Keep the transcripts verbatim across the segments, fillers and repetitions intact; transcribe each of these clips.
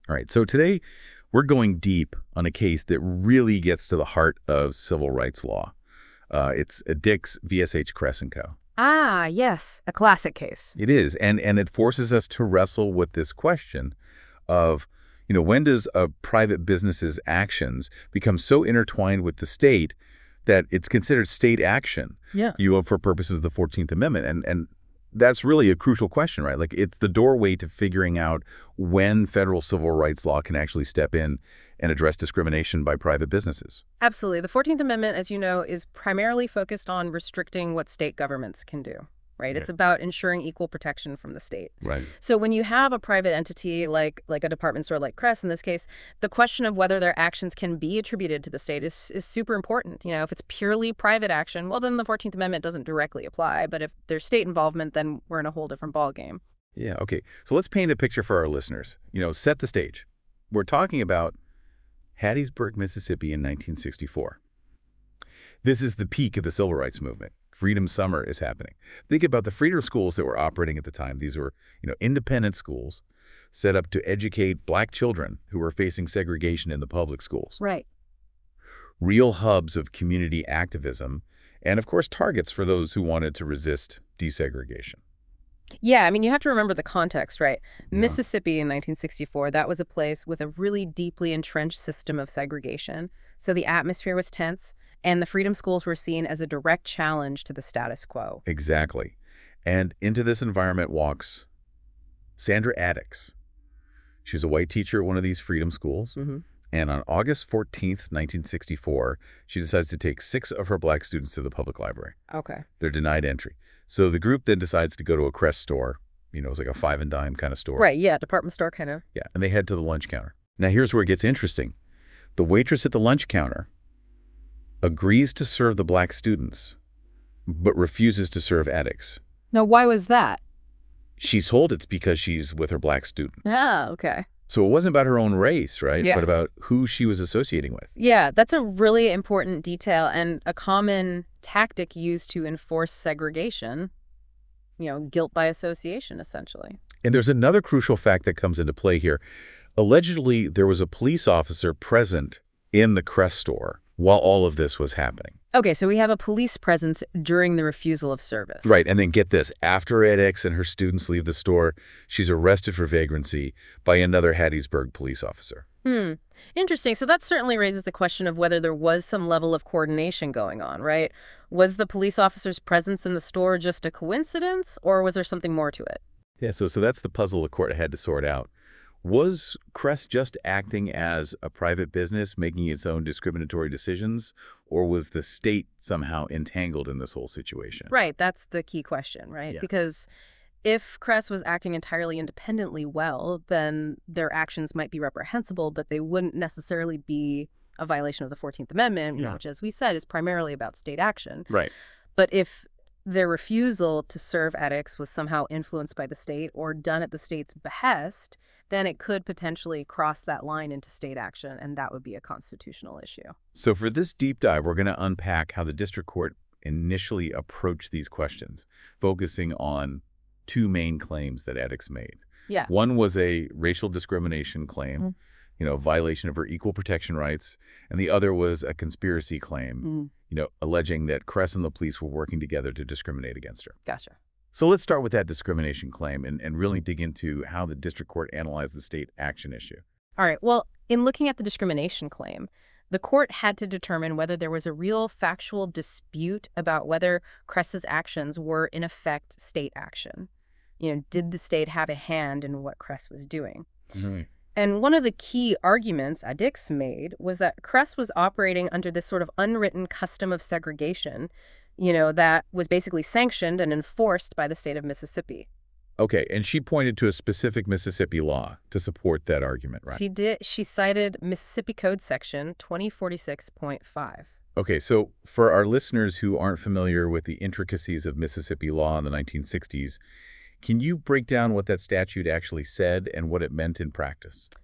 All right, so today we're going deep on a case that really gets to the heart of civil rights law. Uh, it's Dix v. S H. Kress and Co. Ah, yes, a classic case. It is, and, and it forces us to wrestle with this question of, you know, when does a private business's actions become so intertwined with the state that it's considered state action, Yeah. you know, for purposes of the fourteenth Amendment? And, and that's really a crucial question, right? Like, it's the doorway to figuring out when federal civil rights law can actually step in and address discrimination by private businesses. Absolutely. The fourteenth Amendment, as you know, is primarily focused on restricting what state governments can do, right? It's Yeah. about ensuring equal protection from the state. Right. So when you have a private entity like like a department store like Kress in this case, the question of whether their actions can be attributed to the state is, is super important. You know, if it's purely private action, well, then the fourteenth Amendment doesn't directly apply. But if there's state involvement, then we're in a whole different ballgame. Yeah, okay. So let's paint a picture for our listeners. You know, set the stage. We're talking about Hattiesburg, Mississippi in nineteen sixty-four. This is the peak of the civil rights movement. Freedom Summer is happening. Think about the freedom schools that were operating at the time. These were, you know, independent schools set up to educate black children who were facing segregation in the public schools. Right. Real hubs of community activism, and of course targets for those who wanted to resist desegregation. Yeah, I mean, you have to remember the context, right? Yeah. Mississippi in nineteen sixty-four, that was a place with a really deeply entrenched system of segregation. So the atmosphere was tense, and the freedom schools were seen as a direct challenge to the status quo. Exactly. And into this environment walks Sandra Addix. She's a white teacher at one of these freedom schools. Mm-hmm. And on August fourteenth, nineteen sixty-four, she decides to take six of her black students to the public library. Okay. They're denied entry. So the group then decides to go to a Kress store. You know, it's like a five and dime kind of store. Right, yeah, department store kind of. Yeah, and they head to the lunch counter. Now here's where it gets interesting. The waitress at the lunch counter agrees to serve the black students, but refuses to serve Addix. Now, why was that? She's told it's because she's with her black students. Ah, okay. So it wasn't about her own race, right? Yeah. But about who she was associating with. Yeah, that's a really important detail and a common tactic used to enforce segregation. You know, guilt by association, essentially. And there's another crucial fact that comes into play here. Allegedly, there was a police officer present in the Kress store while all of this was happening. Okay, so we have a police presence during the refusal of service. Right, and then get this. After Addix and her students leave the store, she's arrested for vagrancy by another Hattiesburg police officer. Hmm. Interesting. So that certainly raises the question of whether there was some level of coordination going on, right? Was the police officer's presence in the store just a coincidence, or was there something more to it? Yeah, so, so that's the puzzle the court had to sort out. Was Kress just acting as a private business, making its own discriminatory decisions, or was the state somehow entangled in this whole situation? Right, that's the key question, right? Yeah. Because if Kress was acting entirely independently well, then their actions might be reprehensible, but they wouldn't necessarily be a violation of the fourteenth Amendment, you know, Yeah. which, as we said, is primarily about state action. Right. But if their refusal to serve Addix was somehow influenced by the state or done at the state's behest, then it could potentially cross that line into state action, and that would be a constitutional issue. So for this deep dive, we're going to unpack how the district court initially approached these questions, focusing on two main claims that Addix made. Yeah. One was a racial discrimination claim, Mm. you know, violation of her equal protection rights, and the other was a conspiracy claim, Mm, you know, alleging that Kress and the police were working together to discriminate against her. gotcha. So let's start with that discrimination claim and, and really dig into how the district court analyzed the state action issue. All right. Well, in looking at the discrimination claim, the court had to determine whether there was a real factual dispute about whether Kress's actions were, in effect, state action. You know, did the state have a hand in what Kress was doing? Mm-hmm. And one of the key arguments Addix made was that Kress was operating under this sort of unwritten custom of segregation, you know, that was basically sanctioned and enforced by the state of Mississippi. Okay, and she pointed to a specific Mississippi law to support that argument, right? She did. She cited Mississippi Code Section twenty forty-six point five. Okay, so for our listeners who aren't familiar with the intricacies of Mississippi law in the nineteen sixties, can you break down what that statute actually said and what it meant in practice?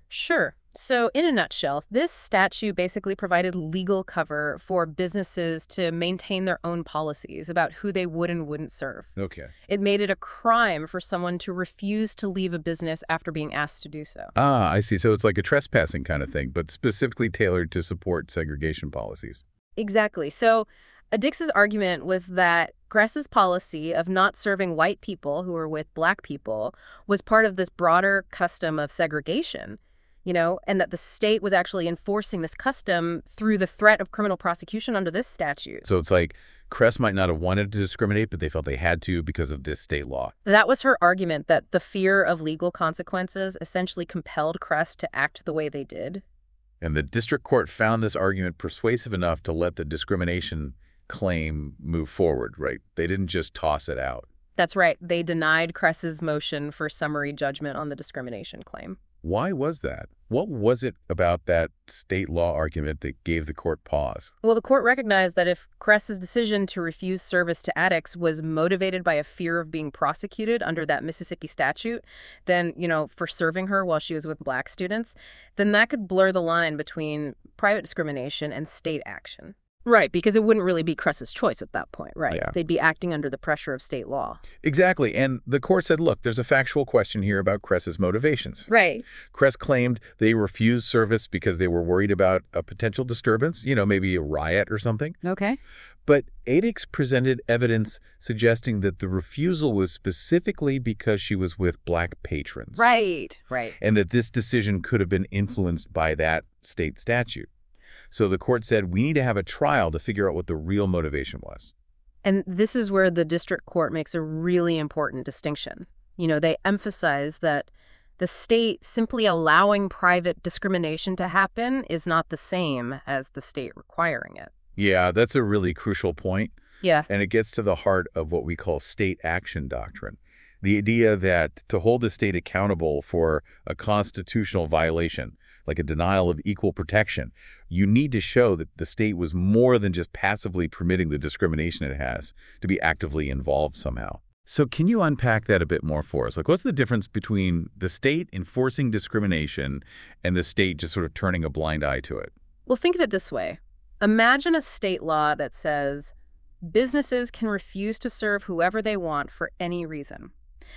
Sure. So, in a nutshell, this statute basically provided legal cover for businesses to maintain their own policies about who they would and wouldn't serve. Okay. It made it a crime for someone to refuse to leave a business after being asked to do so. Ah, I see. So it's like a trespassing kind of thing, but specifically tailored to support segregation policies. Exactly. So, Adix's argument was that Kress's policy of not serving white people who were with black people was part of this broader custom of segregation, you know, and that the state was actually enforcing this custom through the threat of criminal prosecution under this statute. So it's like Kress might not have wanted to discriminate, but they felt they had to because of this state law. That was her argument, that the fear of legal consequences essentially compelled Kress to act the way they did. And the district court found this argument persuasive enough to let the discrimination claim move forward, right? They didn't just toss it out. That's right. They denied Kress's motion for summary judgment on the discrimination claim. Why was that? What was it about that state law argument that gave the court pause? Well, the court recognized that if Kress's decision to refuse service to addicts was motivated by a fear of being prosecuted under that Mississippi statute, then, you know, for serving her while she was with black students, then that could blur the line between private discrimination and state action. Right, because it wouldn't really be Kress's choice at that point, right? Yeah. They'd be acting under the pressure of state law. Exactly. And the court said, look, there's a factual question here about Kress's motivations. Right. Kress claimed they refused service because they were worried about a potential disturbance, you know, maybe a riot or something. Okay. But Adix presented evidence suggesting that the refusal was specifically because she was with black patrons. Right, right. And that this decision could have been influenced by that state statute. So the court said, we need to have a trial to figure out what the real motivation was. And this is where the district court makes a really important distinction. You know, they emphasize that the state simply allowing private discrimination to happen is not the same as the state requiring it. Yeah, that's a really crucial point. Yeah. And it gets to the heart of what we call state action doctrine. The idea that to hold the state accountable for a constitutional violation, like a denial of equal protection, you need to show that the state was more than just passively permitting the discrimination it has, to be actively involved somehow. So can you unpack that a bit more for us? Like, what's the difference between the state enforcing discrimination and the state just sort of turning a blind eye to it? Well, think of it this way. Imagine a state law that says businesses can refuse to serve whoever they want for any reason.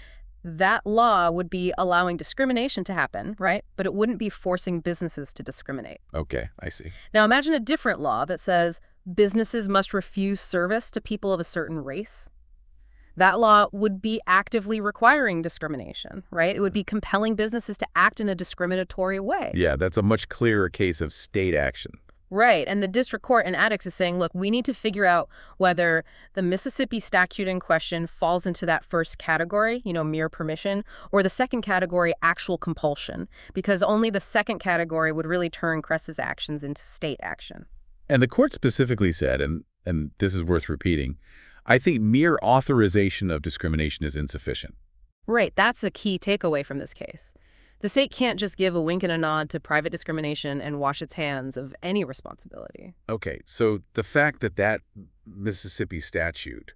That law would be allowing discrimination to happen, right? But it wouldn't be forcing businesses to discriminate. Okay, I see. Now imagine a different law that says businesses must refuse service to people of a certain race. That law would be actively requiring discrimination, right? It would be compelling businesses to act in a discriminatory way. Yeah, that's a much clearer case of state action. Right, and the district court in Adix is saying, look, we need to figure out whether the Mississippi statute in question falls into that first category, you know, mere permission, or the second category, actual compulsion, because only the second category would really turn Kress's actions into state action. And the court specifically said, and, and this is worth repeating, I think mere authorization of discrimination is insufficient. Right, that's a key takeaway from this case. The state can't just give a wink and a nod to private discrimination and wash its hands of any responsibility. Okay, so the fact that that Mississippi statute,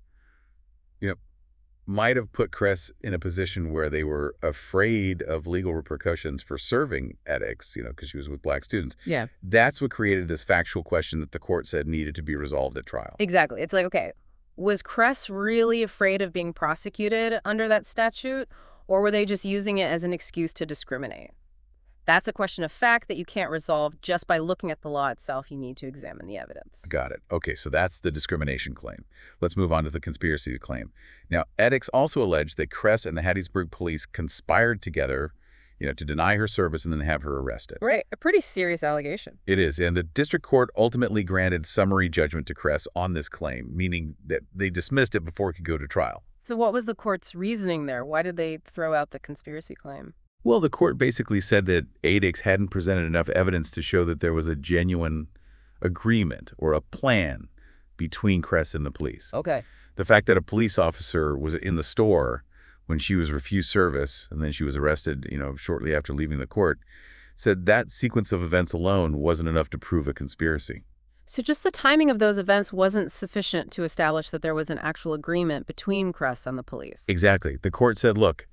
you know, might have put Kress in a position where they were afraid of legal repercussions for serving Adix, you know, because she was with black students. Yeah. That's what created this factual question that the court said needed to be resolved at trial. Exactly. It's like, okay, was Kress really afraid of being prosecuted under that statute? Or were they just using it as an excuse to discriminate? That's a question of fact that you can't resolve just by looking at the law itself. You need to examine the evidence. Got it. Okay, so that's the discrimination claim. Let's move on to the conspiracy claim. Now, Adix also alleged that Kress and the Hattiesburg police conspired together, you know, to deny her service and then have her arrested. Right. A pretty serious allegation. It is. And the district court ultimately granted summary judgment to Kress on this claim, meaning that they dismissed it before it could go to trial. So what was the court's reasoning there? Why did they throw out the conspiracy claim? Well, the court basically said that Adix hadn't presented enough evidence to show that there was a genuine agreement or a plan between Kress and the police. Okay. The fact that a police officer was in the store when she was refused service and then she was arrested, you know, shortly after leaving the court, said that sequence of events alone wasn't enough to prove a conspiracy. So just the timing of those events wasn't sufficient to establish that there was an actual agreement between Kress and the police. Exactly. The court said, look,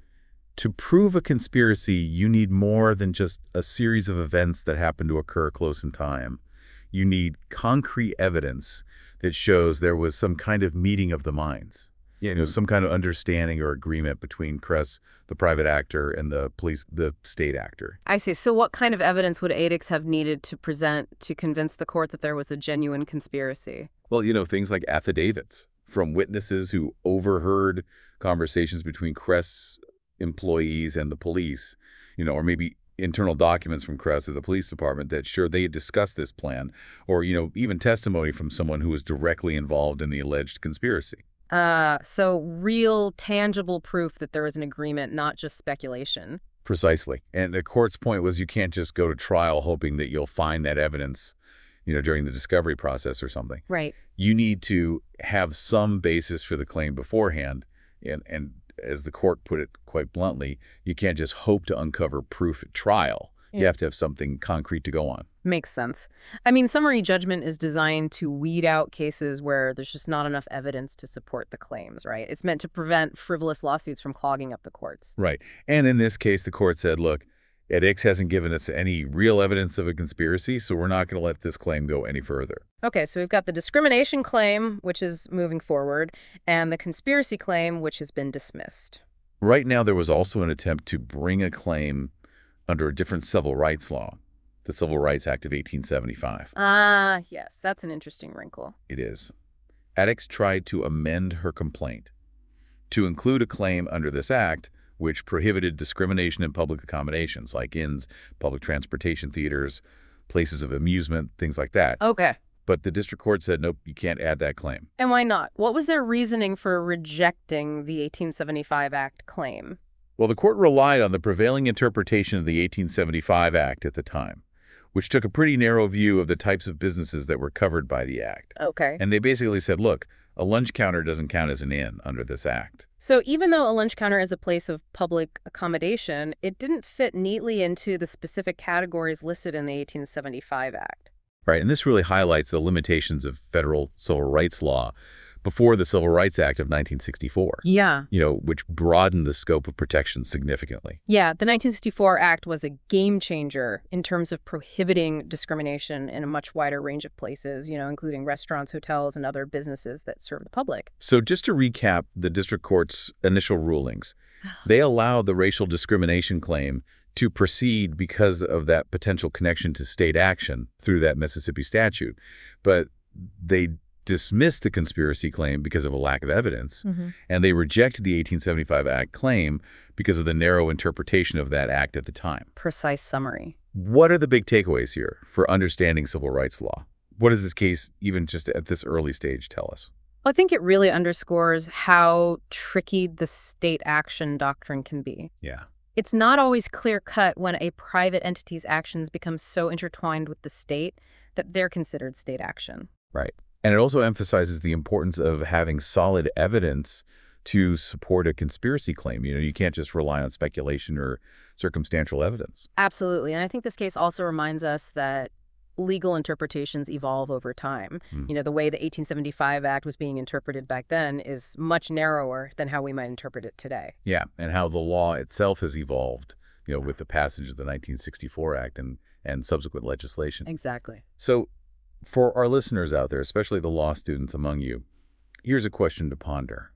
To prove a conspiracy, you need more than just a series of events that happen to occur close in time. You need concrete evidence that shows there was some kind of meeting of the minds. You know, some kind of understanding or agreement between Kress, the private actor, and the police, the state actor. I see. So what kind of evidence would Adix have needed to present to convince the court that there was a genuine conspiracy? Well, you know, things like affidavits from witnesses who overheard conversations between Kress employees and the police, you know, or maybe internal documents from Kress or the police department that sure they had discussed this plan, or, you know, even testimony from someone who was directly involved in the alleged conspiracy. Uh, so real, tangible proof that there was an agreement, not just speculation. Precisely. And the court's point was you can't just go to trial hoping that you'll find that evidence, you know, during the discovery process or something. Right. You need to have some basis for the claim beforehand. And, and as the court put it quite bluntly, you can't just hope to uncover proof at trial. You have to have something concrete to go on. Makes sense. I mean, summary judgment is designed to weed out cases where there's just not enough evidence to support the claims, right? It's meant to prevent frivolous lawsuits from clogging up the courts. Right. And in this case, the court said, look, Adix hasn't given us any real evidence of a conspiracy, so we're not going to let this claim go any further. Okay, so we've got the discrimination claim, which is moving forward, and the conspiracy claim, which has been dismissed. Right now, there was also an attempt to bring a claim under a different civil rights law, the Civil Rights Act of eighteen seventy-five. Ah, yes, that's an interesting wrinkle. It is. Adix tried to amend her complaint to include a claim under this act which prohibited discrimination in public accommodations like inns, public transportation theaters, places of amusement, things like that. Okay. But the district court said, nope, you can't add that claim. And why not? What was their reasoning for rejecting the eighteen seventy-five Act claim? Well, the court relied on the prevailing interpretation of the eighteen seventy-five Act at the time, which took a pretty narrow view of the types of businesses that were covered by the act. Okay. And they basically said, look, a lunch counter doesn't count as an inn under this act. So even though a lunch counter is a place of public accommodation, it didn't fit neatly into the specific categories listed in the eighteen seventy-five Act. Right, and this really highlights the limitations of federal civil rights law before the Civil Rights Act of nineteen sixty-four. Yeah. You know, which broadened the scope of protection significantly. Yeah, the nineteen sixty-four Act was a game changer in terms of prohibiting discrimination in a much wider range of places, you know, including restaurants, hotels, and other businesses that serve the public. So just to recap the district court's initial rulings, they allowed the racial discrimination claim to proceed because of that potential connection to state action through that Mississippi statute. But they dismissed the conspiracy claim because of a lack of evidence, Mm-hmm. and they rejected the eighteen seventy-five Act claim because of the narrow interpretation of that act at the time. Precise summary. What are the big takeaways here for understanding civil rights law? What does this case, even just at this early stage, tell us? Well, I think it really underscores how tricky the state action doctrine can be. Yeah. It's not always clear-cut when a private entity's actions become so intertwined with the state that they're considered state action. Right. And it also emphasizes the importance of having solid evidence to support a conspiracy claim. You know, you can't just rely on speculation or circumstantial evidence. Absolutely. And I think this case also reminds us that legal interpretations evolve over time. Hmm. You know, the way the eighteen seventy-five Act was being interpreted back then is much narrower than how we might interpret it today. Yeah, and how the law itself has evolved, you know, with the passage of the nineteen sixty-four Act and, and subsequent legislation. Exactly. So for our listeners out there, especially the law students among you, here's a question to ponder.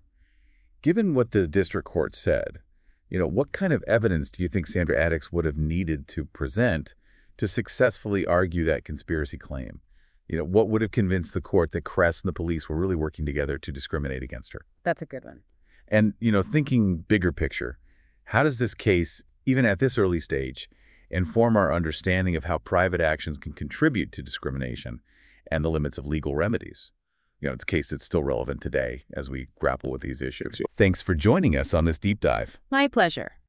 Given what the district court said, you know, what kind of evidence do you think Sandra Adix would have needed to present to successfully argue that conspiracy claim? You know, what would have convinced the court that Kress and the police were really working together to discriminate against her? That's a good one. And, you know, thinking bigger picture, how does this case, even at this early stage, inform our understanding of how private actions can contribute to discrimination and the limits of legal remedies? You know, it's a case that's still relevant today as we grapple with these issues. Thanks for joining us on this deep dive. My pleasure.